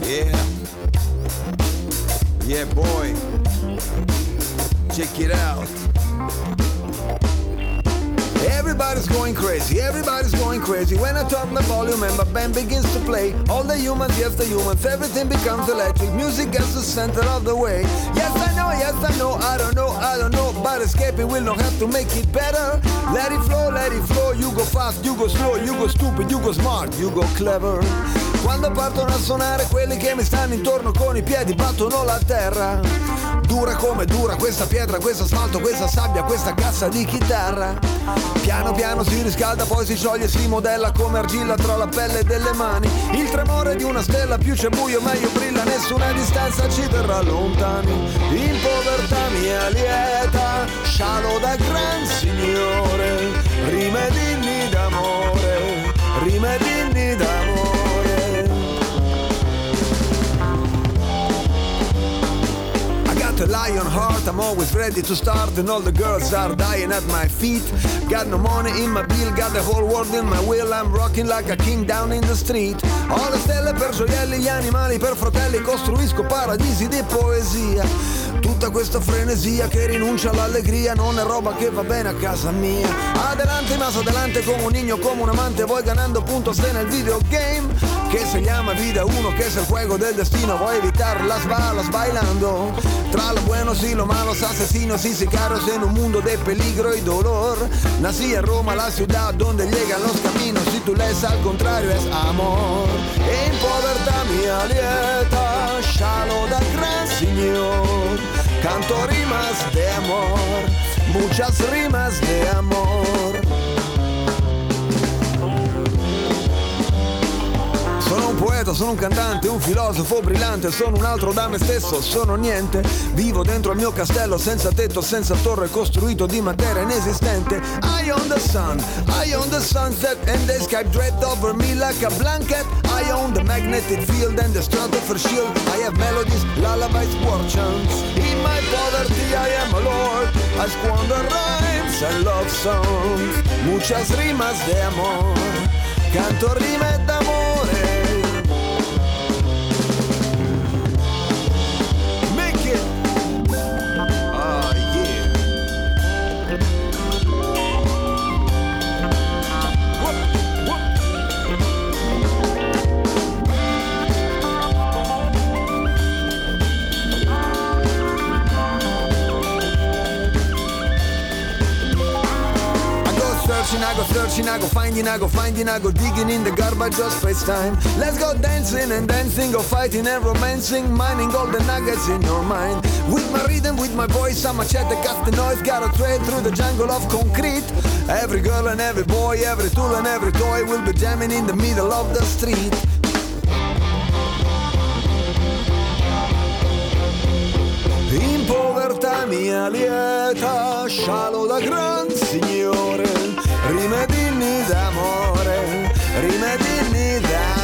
Yeah. Yeah, boy. Check it out. Everybody's going crazy, everybody's going crazy. When I turn the volume and my band begins to play, all the humans, yes the humans, everything becomes electric. Music gets the center of the way. Yes I know, I don't know, but escaping will not have to make it better. Let it flow, you go fast, you go slow, you go stupid, you go smart, you go clever. Quando partono a suonare quelli che mi stanno intorno con i piedi battono la terra. Dura come dura questa pietra, questo asfalto, questa sabbia, questa cassa di chitarra. Piano piano si riscalda, poi si scioglie, si modella come argilla tra la pelle delle mani. Il tremore di una stella, più c'è buio meglio brilla, nessuna distanza ci terrà lontani. In povertà mia lieta, scialo da gran signore, rime d'inni d'amore, rime d'inni d'amore. A lion heart, I'm always ready to start, and all the girls are dying at my feet. Got no money in my bill, got the whole world in my will. I'm rocking like a king down in the street. Ho le stelle per gioielli, gli animali per fratelli, costruisco paradisi di poesia. Tutta questa frenesia che rinuncia all'allegria non è roba che va bene a casa mia. Adelante mas adelante come un niño, come un amante, voy ganando puntos en el videogame que se llama vida uno, que es el juego del destino. Voy a evitar las balas bailando tra lo bueno y lo malo, asesinos y sicarios en un mundo de peligro y dolor. Nací en Roma, la ciudad donde llegan los caminos, si tú lees al contrario es amor. En povertà mia lieta, scialo da gran signor, canto rimas de amor, muchas rimas de amor. Sono un poeta, sono un cantante, un filosofo brillante, sono un altro da me stesso, sono niente. Vivo dentro il mio castello senza tetto, senza torre, costruito di materia inesistente. I own the sun, I own the sunset, and the sky draped over me like a blanket. I own the magnetic field and the stratosphere shield. I have melodies, lullabies, war chants. In my poverty I am a lord, I squander rhymes and love songs. Muchas rimas de amor, canto rime d'amore. I go searching, I go finding, I go finding, I go digging in the garbage, just waste time. Let's go dancing and dancing, go fighting and romancing, mining all the nuggets in your mind. With my rhythm, with my voice, I'm a chat that cuts the noise, gotta trade through the jungle of concrete. Every girl and every boy, every tool and every toy will be jamming in the middle of the street. In povertà mia lieta, scialo da gran signore, rime d'inni d'amore, rime d'inni d'amore.